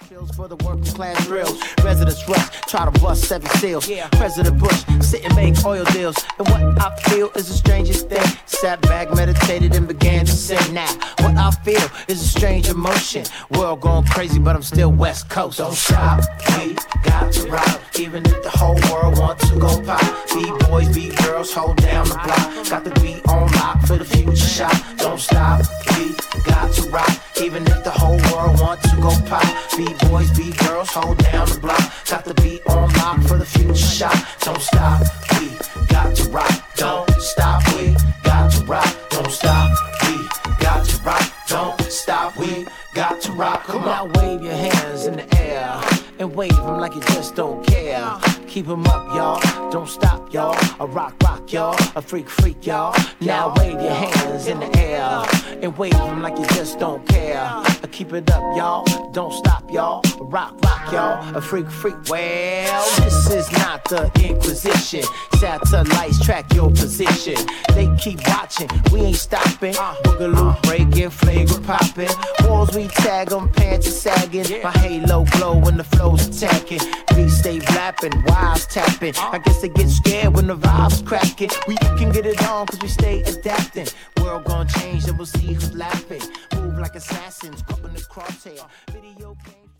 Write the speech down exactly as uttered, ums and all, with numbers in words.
Bills for the working class drills. Residents rush, try to bust seven seals. President Bush sit and make oil deals. And what I feel is the strangest thing. Sat back, meditated, and began to sing. Now, what I feel is a strange emotion. World going crazy, but I'm still West Coast. Don't stop, we got to rock. Even if the whole world wants to go pop. B-boys, B-girls, hold down the block. Got the beat on lock for the future shot. Don't stop, we got to rock. Even if the whole world wants to go pop. B-boys, B-girls, hold down the block. Got the beat on lock for the future shot. Don't stop, we got to rock. Don't stop, we got to rock. Don't stop, we got to rock. Don't stop, we got to rock. Come on, now wave your hands in the air and wave them like you just don't care. Keep them up, y'all. Don't stop, y'all. A rock, rock, y'all. A freak, freak, y'all. Now wave your hands in the air and wave them like you just don't care. Keep it up, y'all. Don't stop, y'all. A rock, rock, y'all. A freak, freak. Well, this is not the Inquisition. Satellites track your position. They keep watching. We ain't stopping. Boogaloo breaking, flagrant popping. Walls we tag 'em, pants are sagging. My halo glow when the flow's attacking. Beats stay blapping, wires tapping. I guess they get scared when the vibes cracking. We can get it on cause we stay adapting. World gon' change and we'll see who's laughing. Move like assassins, caught in the crosshair. Video games.